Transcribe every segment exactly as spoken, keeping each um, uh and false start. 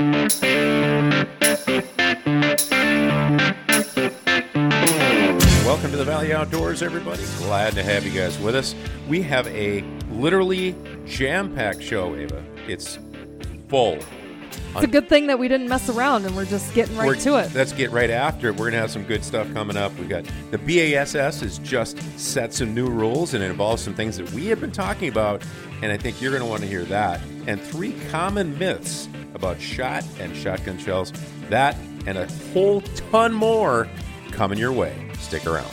Welcome to the Valley Outdoors, everybody. Glad to have you guys with us. We have a literally jam-packed show, Ava. It's full. It's a good thing that we didn't mess around and we're just getting right we're, to it. Let's get right after it. We're going to have some good stuff coming up. We've got the B A S S has just set some new rules, and it involves some things that we have been talking about, and I think you're going to want to hear that. And three common myths about shot and shotgun shells. That and a whole ton more coming your way. Stick around.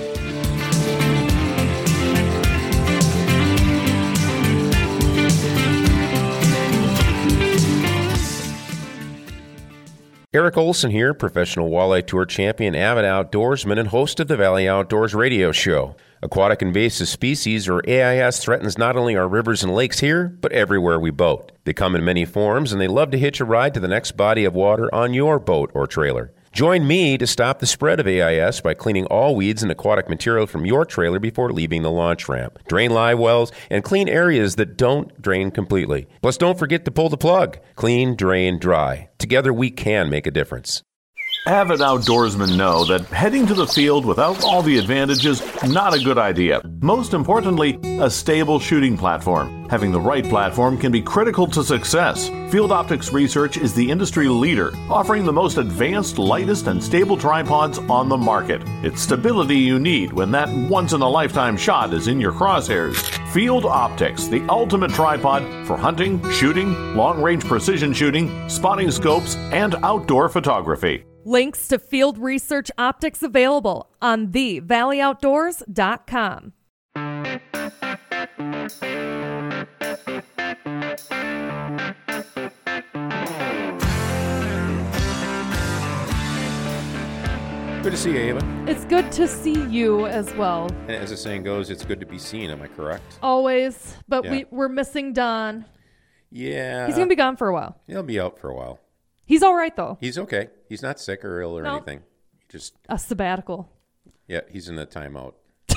Eric Olson here, professional walleye tour champion, avid outdoorsman, and host of the Valley Outdoors radio show. Aquatic invasive species, or A I S, threatens not only our rivers and lakes here, but everywhere we boat. They come in many forms, and they love to hitch a ride to the next body of water on your boat or trailer. Join me to stop the spread of A I S by cleaning all weeds and aquatic material from your trailer before leaving the launch ramp. Drain live wells and clean areas that don't drain completely. Plus, don't forget to pull the plug. Clean, drain, dry. Together, we can make a difference. Avid outdoorsmen know that heading to the field without all the advantages, not a good idea. Most importantly, a stable shooting platform. Having the right platform can be critical to success. Field Optics Research is the industry leader, offering the most advanced, lightest, and stable tripods on the market. It's stability you need when that once-in-a-lifetime shot is in your crosshairs. Field Optics, the ultimate tripod for hunting, shooting, long-range precision shooting, spotting scopes, and outdoor photography. Links to Field Research Optics available on the valley outdoors dot com. Good to see you, Ava. It's good to see you as well. And as the saying goes, it's good to be seen. Am I correct? Always. But Yeah. we, we're missing Don. Yeah. He's going to be gone for a while. He'll be out for a while. He's all right, though. He's okay. He's not sick or ill or No. anything. He just, A sabbatical. yeah, he's in a timeout.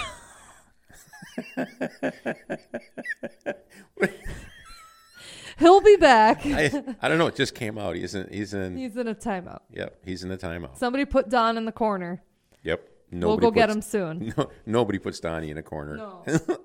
He'll be back. I, I don't know. It just came out. He's in. He's in. He's in a timeout. Yep. He's in a timeout. Somebody put Don in the corner. Yep. We'll Nobody go get puts- him soon. No, nobody puts Donnie in a corner. No.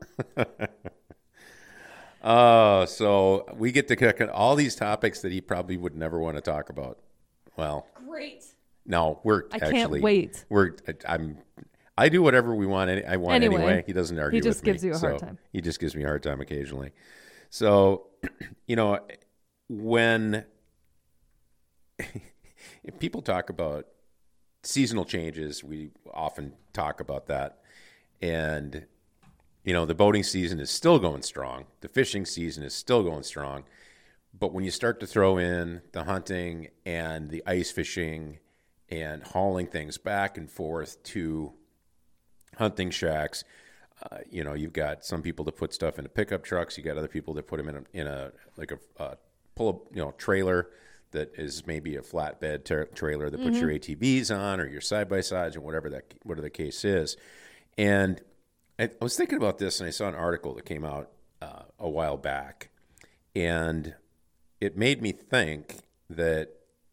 Uh, so we get to kick on all these topics that he probably would never want to talk about. Well, Great. no, we're I actually. can't wait. We're. I'm. I do whatever we want. I want anyway. Anyway, He doesn't argue. he just with me, gives you a hard so time. He just gives me a hard time occasionally. So, you know, when people talk about seasonal changes, we often talk about that, and you know, the boating season is still going strong. The fishing season is still going strong. But when you start to throw in the hunting and the ice fishing and hauling things back and forth to hunting shacks, uh, you know, you've got some people that put stuff into pickup trucks. You got other people that put them in a, in a like a uh, pull up, you know, trailer that is maybe a flatbed tra- trailer that puts your A T Vs on or your side by sides or whatever that whatever the case is. And I was thinking about this, and I saw an article that came out uh, a while back, and it made me think that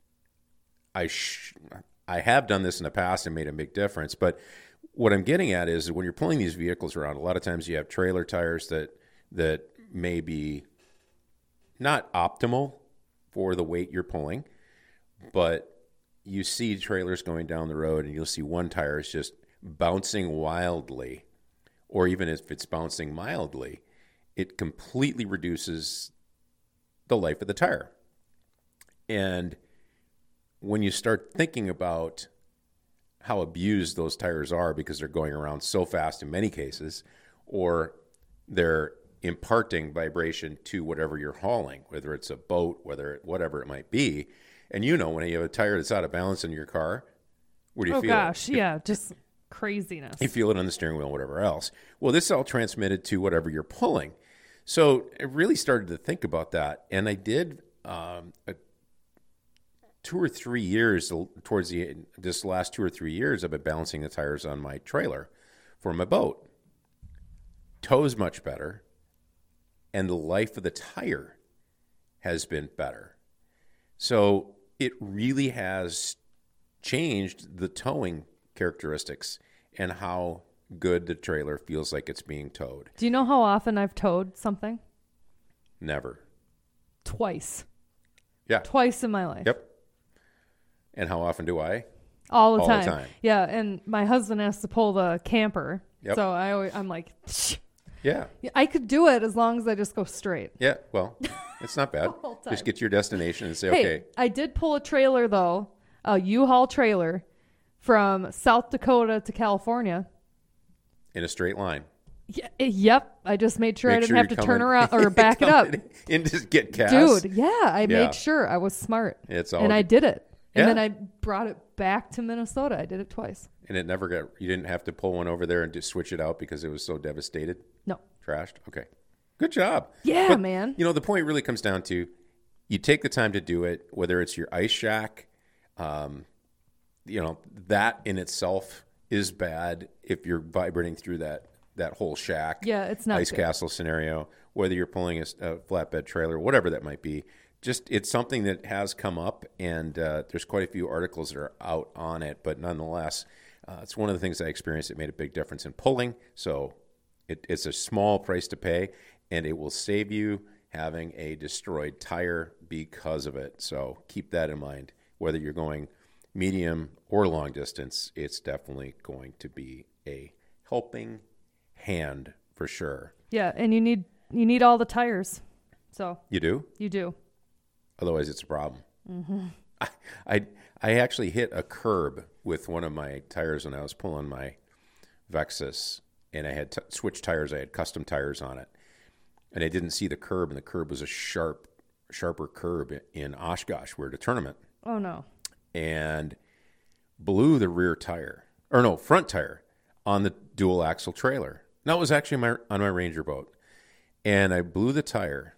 I sh- I have done this in the past and made a big difference. But what I'm getting at is when you're pulling these vehicles around, a lot of times you have trailer tires that that may be not optimal for the weight you're pulling, but you see trailers going down the road, and you'll see one tire is just bouncing wildly. Or even if it's bouncing mildly, it completely reduces the life of the tire. And when you start thinking about how abused those tires are because they're going around so fast in many cases, or they're imparting vibration to whatever you're hauling, whether it's a boat, whether it, whatever it might be. And you know, when you have a tire that's out of balance in your car, where do you Oh, feel gosh. it? Yeah. Just craziness. You feel it on the steering wheel, whatever else. Well, this is all transmitted to whatever you're pulling. So I really started to think about that. And I did um, a, two or three years, towards the this last two or three years, I've been balancing the tires on my trailer for my boat. Tow's much better. And the life of the tire has been better. So it really has changed the towing characteristics and how good the trailer feels like it's being towed. Do you know how often I've towed something? Never. Twice. Yeah. Twice in my life. Yep. And how often do I? All the All time. the time. Yeah, and my husband has to pull the camper. Yep. So I always, I'm like, Psh. Yeah. I could do it as long as I just go straight. Yeah. Well, it's not bad. whole time. Just get to your destination and say, Hey, okay. I did pull a trailer though, a U-Haul trailer from South Dakota to California. In a straight line. Yeah, yep. I just made sure Make I didn't sure have you're to turn coming- around or back it up. And just get gas. Dude, yeah, I Yeah. made sure I was smart. It's all and I did it. And Yeah. then I brought it back to Minnesota. I did it twice. And it never got, you didn't have to pull one over there and just switch it out because it was so devastated? No. Trashed? Okay. Good job. Yeah, But, man. You know, the point really comes down to you take the time to do it, whether it's your ice shack, um, you know, that in itself is bad if you're vibrating through that, that whole shack. Yeah, it's not ice good. castle scenario, whether you're pulling a, a flatbed trailer, whatever that might be. Just it's something that has come up, and uh, there's quite a few articles that are out on it. But nonetheless, uh, it's one of the things I experienced that made a big difference in pulling. So it, it's a small price to pay, and it will save you having a destroyed tire because of it. So keep that in mind. Whether you're going medium or long distance, it's definitely going to be a helping hand for sure. Yeah, and you need you need all the tires. So You do? you do. Otherwise, it's a problem. Mm-hmm. I, I I actually hit a curb with one of my tires when I was pulling my Vexus, and I had t- switched tires. I had custom tires on it, and I didn't see the curb, and the curb was a sharp, sharper curb in Oshkosh. We're at a tournament, Oh no. and blew the rear tire, or no, front tire on the dual axle trailer. That was actually my on my Ranger boat, and I blew the tire.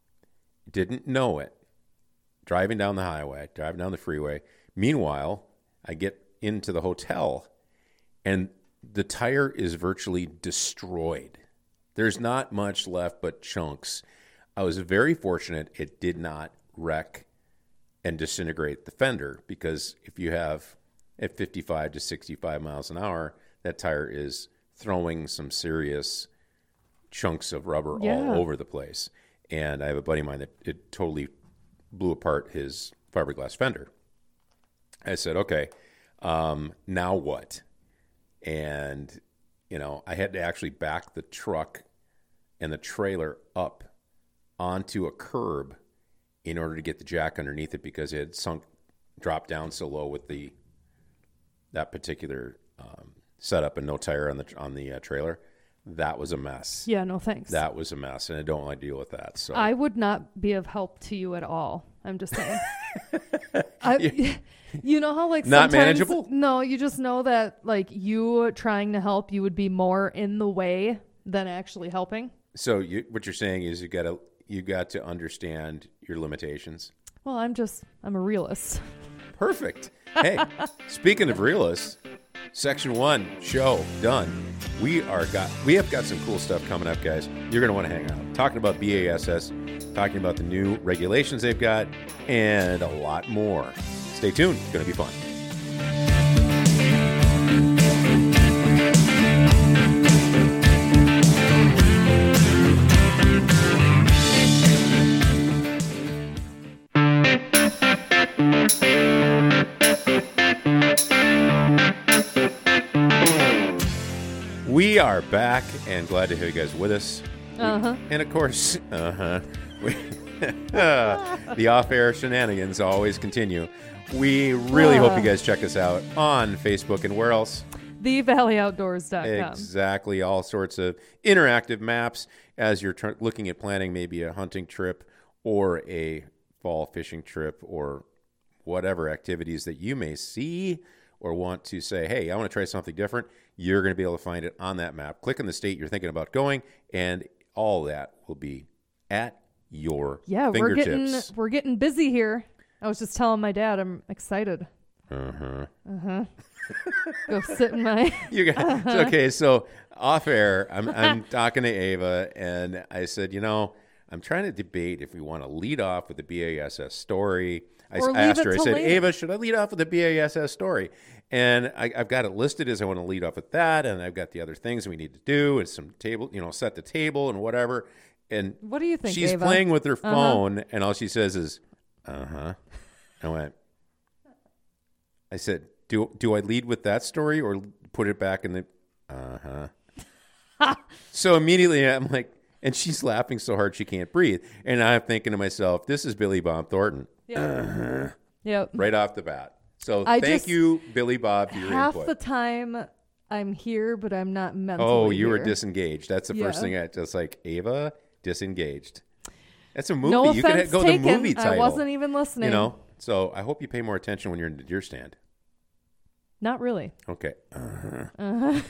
Didn't know it. Driving down the highway, driving down the freeway. Meanwhile, I get into the hotel, and the tire is virtually destroyed. There's not much left but chunks. I was very fortunate it did not wreck and disintegrate the fender, because if you have at fifty-five to sixty-five miles an hour, that tire is throwing some serious chunks of rubber Yeah. all over the place. And I have a buddy of mine that it totally blew apart his fiberglass fender. I said, okay, um, now what? And, you know, I had to actually back the truck and the trailer up onto a curb in order to get the jack underneath it, because it had sunk, dropped down so low with the that particular um, setup and no tire on the on the uh, trailer. That was a mess. Yeah, no thanks. That was a mess, and I don't want to deal with that. So I would not be of help to you at all. I'm just saying. I, you know how like Not sometimes- manageable? No, you just know that like you trying to help, you would be more in the way than actually helping. So you, what you're saying is you got to you got to understand your limitations. Well, I'm just I'm a realist. Perfect. Hey, speaking of realists, section one show done. We are got we have got some cool stuff coming up, guys. You're gonna want to hang out. Talking about B A S S, talking about the new regulations they've got, and a lot more. Stay tuned. It's gonna be fun. We are back and glad to have you guys with us. Uh-huh. And of course, uh-huh, we, the off-air shenanigans always continue. We really hope you guys check us out on Facebook and where else? the valley outdoors dot com. Exactly. All sorts of interactive maps as you're tr- looking at planning maybe a hunting trip or a fall fishing trip or whatever activities that you may see or want to say, hey, I want to try something different. You're going to be able to find it on that map. Click on the state you're thinking about going, and all that will be at your Yeah, we're getting fingertips. we're getting busy here. I was just telling my dad I'm excited. Uh-huh. Uh-huh. Go sit in my You guys, okay, so off air, I'm I'm talking to Ava, and I said, you know, I'm trying to debate if we want to lead off with the B A S S story. I Or I asked leave her, it I till said, later. Ava, should I lead off with the B A S S story? And I, I've got it listed as I want to lead off with that, and I've got the other things we need to do, and some table, you know, set the table and whatever. And What do you think, she's Ava? playing with her Uh-huh. phone, and all she says is, uh-huh. I went, I said, do do I lead with that story or put it back in the, uh-huh. So immediately I'm like, and she's laughing so hard she can't breathe. And I'm thinking to myself, this is Billy Bob Thornton. Yep. Yep. Right off the bat. So I thank just- you, Billy Bob, for your Half input. the time I'm here, but I'm not mentally Oh, you were here. disengaged. That's the first Yeah. thing I just like, Ava, disengaged. That's a movie. No you offense could go taken. the movie title. I wasn't even listening. You know, so I hope you pay more attention when you're in the deer stand. Not really. Okay. Uh-huh. Uh-huh.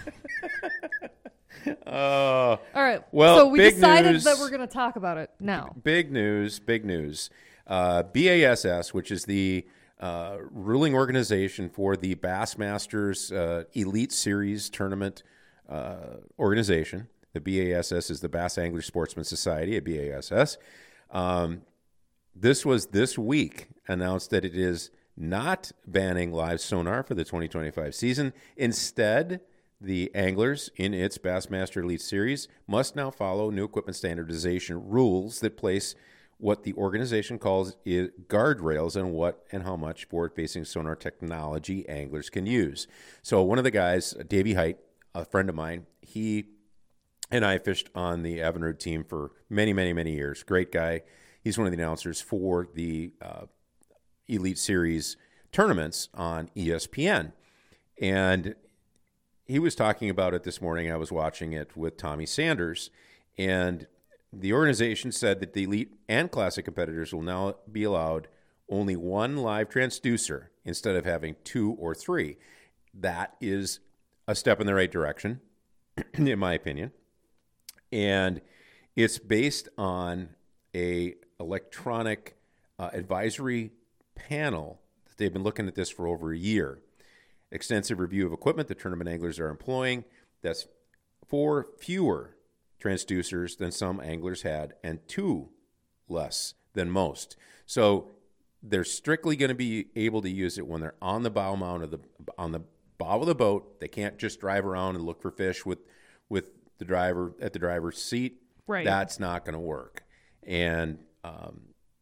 Oh, All right. Well, so we big decided news. that we're going to talk about it now. big news, big news. Uh, B A S S, which is the uh, ruling organization for the Bassmasters uh, Elite Series Tournament uh, organization. The B A S S is the Bass Angler Sportsman Society, a B A S S. Um, this was this week announced that it is not banning live sonar for the twenty twenty-five season. Instead, the anglers in its Bassmaster Elite Series must now follow new equipment standardization rules that place what the organization calls is guardrails on what and how much forward-facing sonar technology anglers can use. So one of the guys, Davey Height, a friend of mine, he and I fished on the Evinrude team for many, many, many years. Great guy. He's one of the announcers for the uh, Elite Series tournaments on E S P N. And he was talking about it this morning. I was watching it with Tommy Sanders. And the organization said that the Elite and Classic competitors will now be allowed only one live transducer instead of having two or three. That is a step in the right direction, in my opinion. And it's based on a electronic uh, advisory panel that they've been looking at this for over a year. Extensive review of equipment the tournament anglers are employing. That's four fewer transducers than some anglers had and two less than most. So they're strictly going to be able to use it when they're on the bow mount of the on the bow of the boat. They can't just drive around and look for fish with with the driver at the driver's seat. Right. That's not going to work. And um,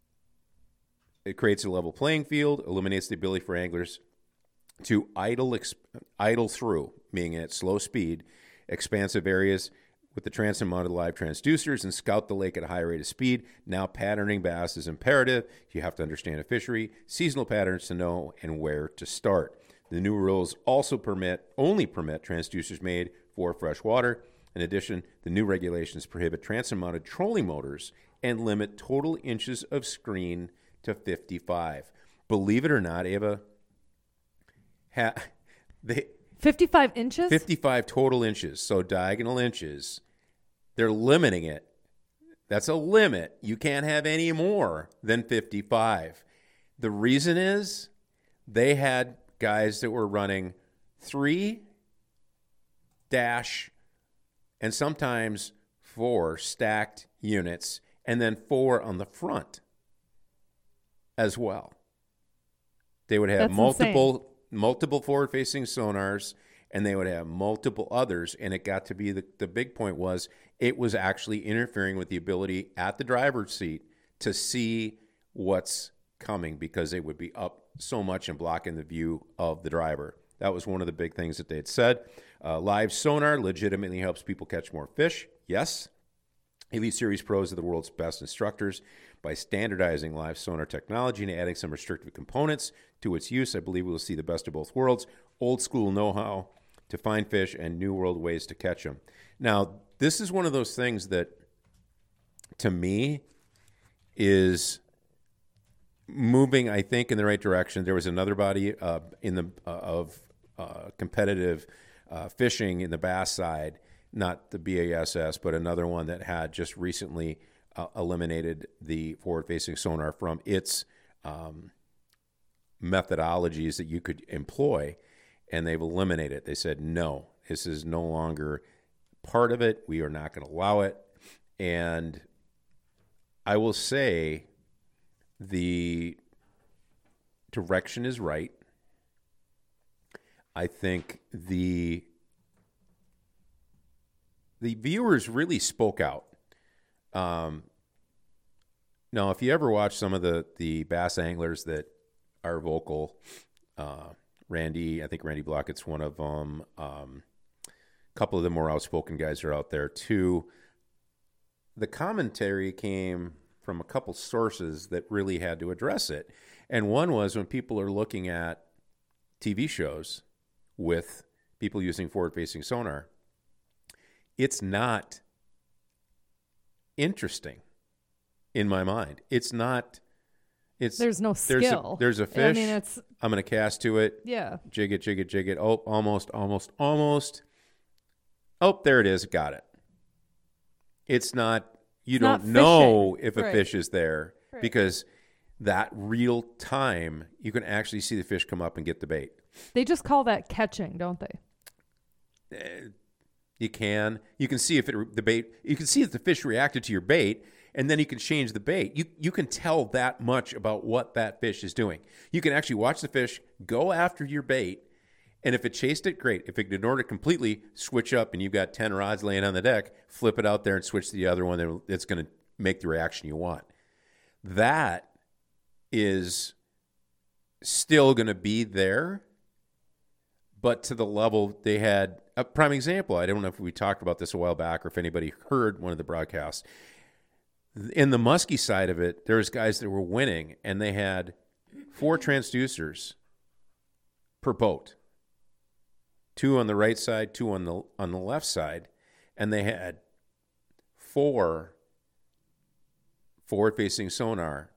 it creates a level playing field, eliminates the ability for anglers to idle exp- idle through, meaning at slow speed, expansive areas with the transom mounted live transducers and scout the lake at a high rate of speed. Now patterning bass is imperative. You have to understand a fishery, seasonal patterns to know, and where to start. The new rules also permit only permit transducers made for fresh water. In addition, the new regulations prohibit transom-mounted trolling motors and limit total inches of screen to fifty-five. Believe it or not, Ava, ha, they fifty-five inches? fifty-five total inches, so diagonal inches. They're limiting it. That's a limit. You can't have any more than fifty-five. The reason is they had guys that were running three dash and sometimes four stacked units and then four on the front as well. They would have That's multiple insane. multiple forward-facing sonars, and they would have multiple others, and it got to be the, the big point was it was actually interfering with the ability at the driver's seat to see what's coming because they would be up so much and blocking the view of the driver. That was one of the big things that they had said. Uh, live sonar legitimately helps people catch more fish. Yes. Elite Series pros are the world's best instructors. By standardizing live sonar technology and adding some restrictive components to its use, I believe we will see the best of both worlds, old school know-how to find fish and new world ways to catch them. Now, this is one of those things that, to me, is moving, I think, in the right direction. There was another body uh, in the uh, of uh, competitive uh, fishing in the bass side, not the B A S S, but another one that had just recently uh, eliminated the forward-facing sonar from its um, methodologies that you could employ, and they've eliminated it. They said, no, this is no longer part of it. We are not going to allow it. And I will say the direction is right. I think the the viewers really spoke out. Um, now, if you ever watch some of the, the bass anglers that are vocal, uh, Randy, I think Randy Blockett's one of them. Um, a couple of the more outspoken guys are out there too. The commentary came from a couple sources that really had to address it. And one was when people are looking at T V shows with people using forward-facing sonar, it's not interesting in my mind. It's not. It's There's no there's a, skill. there's a fish. I mean, it's I'm going to cast to it. yeah. Jig it, jig it, jig it. Oh, almost, almost, almost. Oh, there it is. Got it. It's not. You It's don't not know fishing. if a Right. fish is there Right. because that real time you can actually see the fish come up and get the bait. They just call that catching, don't they? Eh, You can. You can see if it the bait. You can see if the fish reacted to your bait, and then you can change the bait. You you can tell that much about what that fish is doing. You can actually watch the fish go after your bait, and if it chased it, great. If it ignored it completely, switch up, and you've got ten rods laying on the deck. Flip it out there and switch to the other one. and It's going to make the reaction you want. That is still going to be there, but to the level they had. A prime example, I don't know if we talked about this a while back or if anybody heard one of the broadcasts. In the musky side of it, there's guys that were winning, and they had four transducers per boat. Two on the right side, two on the on the left side, and they had four forward-facing sonar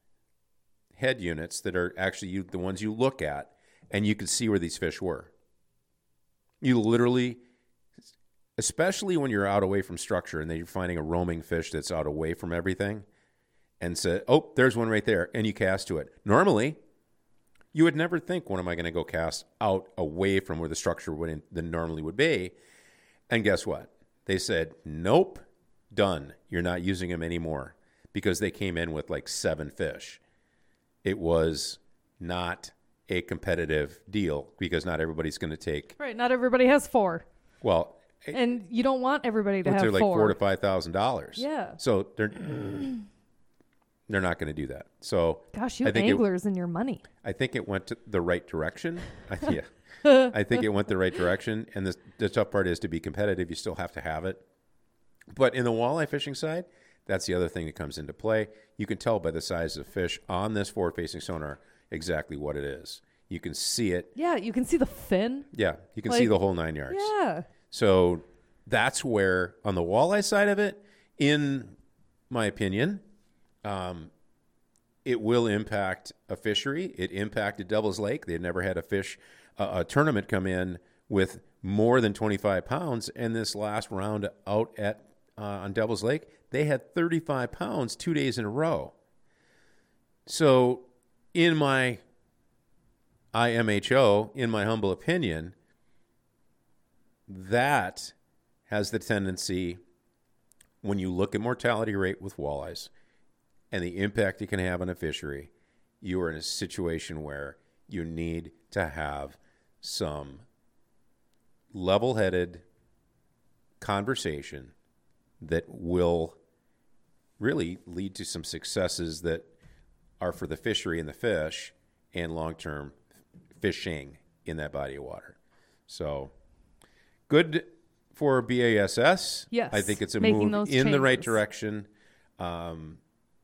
head units that are actually you, the ones you look at, and you could see where these fish were. You literally, especially when you're out away from structure and then you're finding a roaming fish that's out away from everything and say, oh, there's one right there, and you cast to it. Normally, you would never think, when am I going to go cast out away from where the structure would than normally would be? And guess what? They said, nope, done. You're not using them anymore because they came in with like seven fish. It was not a competitive deal because not everybody's going to take. Right. Not everybody has four. Well, And you don't want everybody to what's have they're like four. four to five thousand dollars. Yeah. So they're they're not going to do that. So Gosh, you I think it- anglers and your money. I think it went to the right direction. I, yeah, I think it went the right direction. And the, the tough part is to be competitive. You still have to have it. But in the walleye fishing side, that's the other thing that comes into play. You can tell by the size of fish on this forward-facing sonar exactly what it is. You can see it. Yeah, you can see the fin. Yeah, you can Like- see the whole nine yards. Yeah. So that's where, on the walleye side of it, in my opinion, um, it will impact a fishery. It impacted Devil's Lake. They had never had a fish, uh, a tournament come in with more than twenty-five pounds. And this last round out at uh, on Devil's Lake, they had thirty-five pounds two days in a row. So in my I M H O, in my humble opinion, that has the tendency, when you look at mortality rate with walleyes and the impact it can have on a fishery, you are in a situation where you need to have some level-headed conversation that will really lead to some successes that are for the fishery and the fish and long-term fishing in that body of water. So good for B A S S. Yes, I think it's a making move those in the right changes. direction. Um,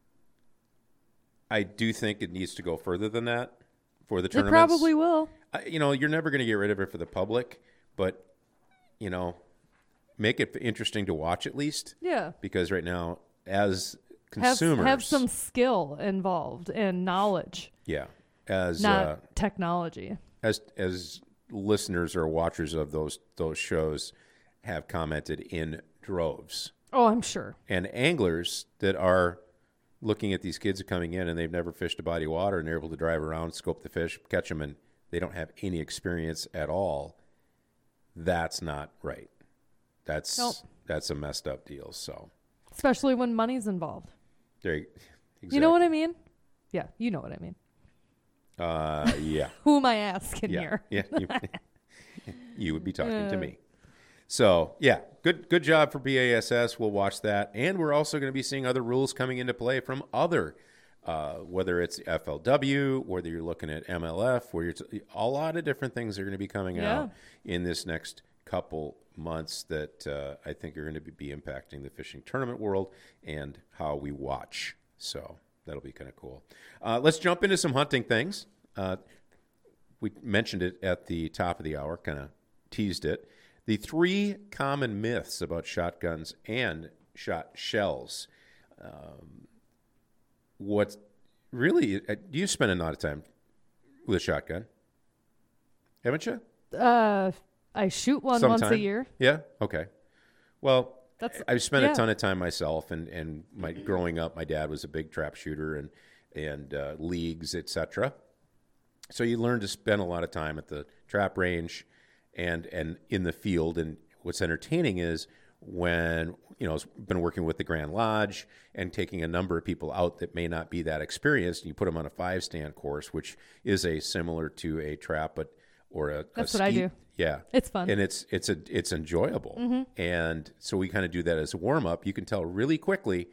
I do think it needs to go further than that for the It tournaments. probably will. I, you know, you're never going to get rid of it for the public, but, you know, make it interesting to watch at least. Yeah. Because right now, as Have, consumers, have some skill involved and knowledge, yeah, as not uh, technology. as as listeners or watchers of those those shows have commented in droves, Oh, I'm sure. and anglers that are looking at these kids coming in and they've never fished a body of water and they're able to drive around, scope the fish, catch them, and they don't have any experience at all. That's not right. That's Nope. that's a messed up deal. So Especially when money's involved. There you, exactly. You know what I mean? Yeah, you know what I mean. Uh, yeah. Who am I asking yeah. here? Yeah. You, you would be talking Uh. to me. So, yeah, good good job for B A S S. We'll watch that. And we're also going to be seeing other rules coming into play from other, uh, whether it's F L W, whether you're looking at M L F, where you're t- a lot of different things are going to be coming Yeah. out in this next couple months that uh, I think are going to be, be impacting the fishing tournament world and how we watch. So that'll be kind of cool. Uh, let's jump into some hunting things. Uh, we mentioned it at the top of the hour, kind of teased it. The three common myths about shotguns and shot shells. Um, what really, uh, you spend a lot of time with a shotgun, haven't you? Uh, I shoot one once a Sometime? year. Yeah. Okay. Well, That's- I've spent yeah. a ton of time myself, and and my growing up, my dad was a big trap shooter and and uh, leagues, et cetera. So you learn to spend a lot of time at the trap range and and in the field. And what's entertaining is when, you know, I've been working with the Grand Lodge and taking a number of people out that may not be that experienced, and you put them on a five stand course, which is a similar to a trap, but or a That's a what I skeet. do. Yeah, It's fun. and it's it's a it's enjoyable, Mm-hmm. and so we kind of do that as a warm up. You can tell really quickly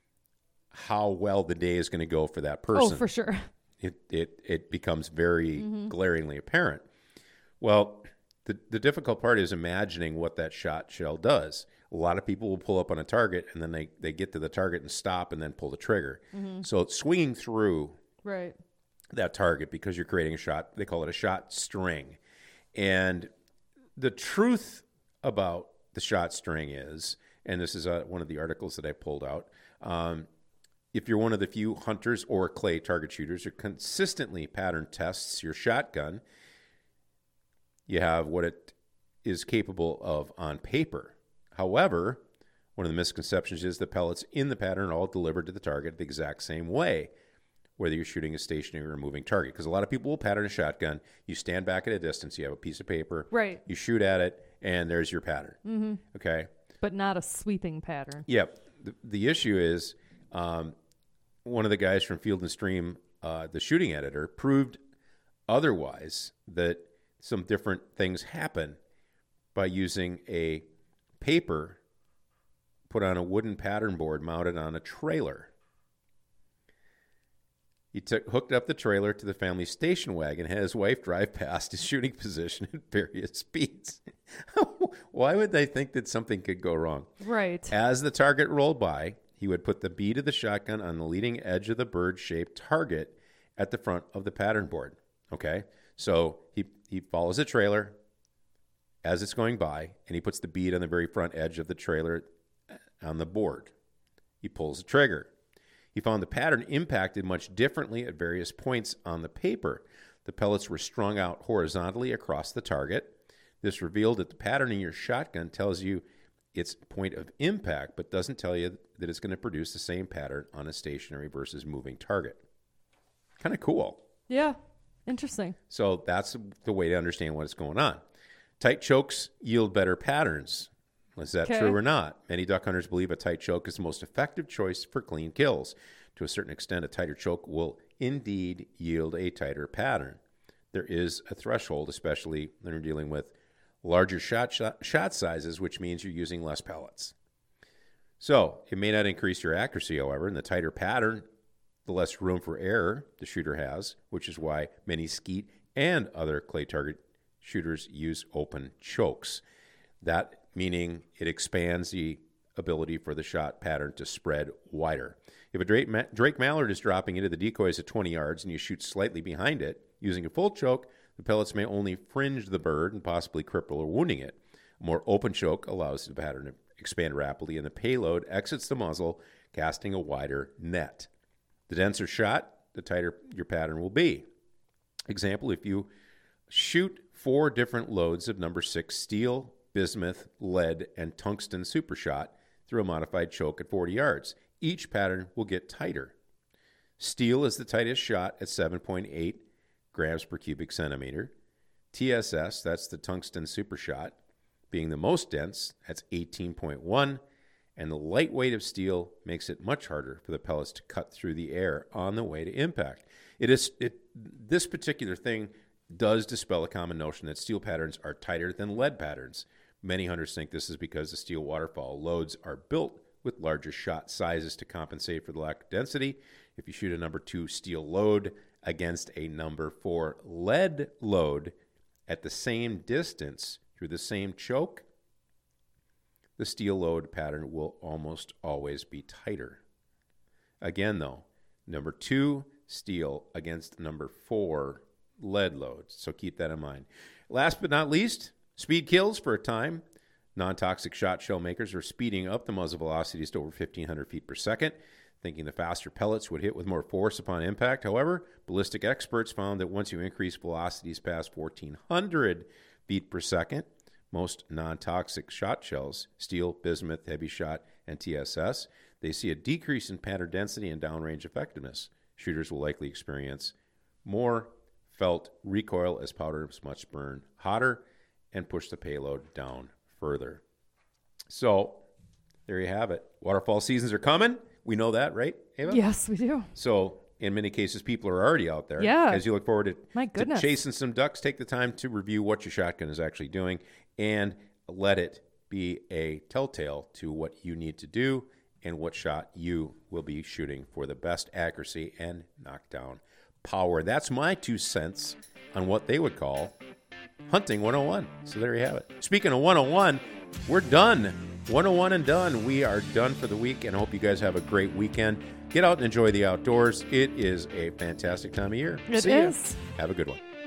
how well the day is going to go for that person. Oh, for sure. It it it becomes very Mm-hmm. glaringly apparent. Well, the the difficult part is imagining what that shot shell does. A lot of people will pull up on a target and then they they get to the target and stop and then pull the trigger. Mm-hmm. So it's swinging through Right. that target because you're creating a shot. They call it a shot string. And the truth about the shot string is, and this is uh, one of the articles that I pulled out, um, if you're one of the few hunters or clay target shooters who consistently pattern tests your shotgun, you have what it is capable of on paper. However, one of the misconceptions is the pellets in the pattern are all delivered to the target the exact same way, whether you're shooting a stationary or moving target. Because a lot of people will pattern a shotgun. You stand back at a distance, you have a piece of paper, Right. you shoot at it, and there's your pattern. Mm-hmm. Okay? But not a sweeping pattern. Yep. The, the issue is um, one of the guys from Field and Stream, uh, the shooting editor, proved otherwise, that some different things happen by using a paper put on a wooden pattern board mounted on a trailer. He took, hooked up the trailer to the family station wagon, had his wife drive past his shooting position at various speeds. Why would they think that something could go wrong? Right. As the target rolled by, he would put the bead of the shotgun on the leading edge of the bird-shaped target at the front of the pattern board. Okay? So he, he follows the trailer as it's going by, and he puts the bead on the very front edge of the trailer on the board. He pulls the trigger. He found the pattern impacted much differently at various points on the paper. The pellets were strung out horizontally across the target. This revealed that the pattern in your shotgun tells you its point of impact, but doesn't tell you that it's going to produce the same pattern on a stationary versus moving target. Kind of cool. Yeah. Interesting. So that's the way to understand what's going on. Tight chokes yield better patterns. Is that Okay. true or not? Many duck hunters believe a tight choke is the most effective choice for clean kills. To a certain extent, a tighter choke will indeed yield a tighter pattern. There is a threshold, especially when you're dealing with larger shot, shot, shot sizes, which means you're using less pellets. So it may not increase your accuracy, however, and the tighter pattern, the less room for error the shooter has, which is why many skeet and other clay target shooters use open chokes. That meaning it expands the ability for the shot pattern to spread wider. If a Drake, ma- Drake Mallard is dropping into the decoys at twenty yards and you shoot slightly behind it, using a full choke, the pellets may only fringe the bird and possibly cripple or wounding it. A more open choke allows the pattern to expand rapidly, and the payload exits the muzzle, casting a wider net. The denser shot, the tighter your pattern will be. Example, if you shoot four different loads of number six steel, bismuth, lead, and tungsten super shot through a modified choke at forty yards, each pattern will get tighter. Steel is the tightest shot at seven point eight grams per cubic centimeter. T S S, that's the tungsten super shot, being the most dense, that's eighteen point one, and the light weight of steel makes it much harder for the pellets to cut through the air on the way to impact. It is it this particular thing does dispel a common notion that steel patterns are tighter than lead patterns. Many hunters think this is because the steel waterfowl loads are built with larger shot sizes to compensate for the lack of density. If you shoot a number two steel load against a number four lead load at the same distance through the same choke, the steel load pattern will almost always be tighter. Again, though, number two steel against number four lead loads. So keep that in mind. Last but not least, speed kills for a time. Non-toxic shot shell makers are speeding up the muzzle velocities to over fifteen hundred feet per second, thinking the faster pellets would hit with more force upon impact. However, ballistic experts found that once you increase velocities past fourteen hundred feet per second, most non-toxic shot shells, steel, bismuth, heavy shot, and T S S, they see a decrease in pattern density and downrange effectiveness. Shooters will likely experience more felt recoil as powders must burn hotter and push the payload down further. So there you have it. Waterfowl seasons are coming. We know that, right, Ava? Yes, we do. So in many cases, people are already out there. Yeah. As you look forward to, My to goodness. chasing some ducks, take the time to review what your shotgun is actually doing and let it be a telltale to what you need to do and what shot you will be shooting for the best accuracy and knockdown power. That's my two cents on what they would call Hunting one oh one. So there you have it. Speaking of one oh one, we're done. one oh one and done. We are done for the week, and I hope you guys have a great weekend. Get out and enjoy the outdoors. It is a fantastic time of year. It See ya. is. Have a good one.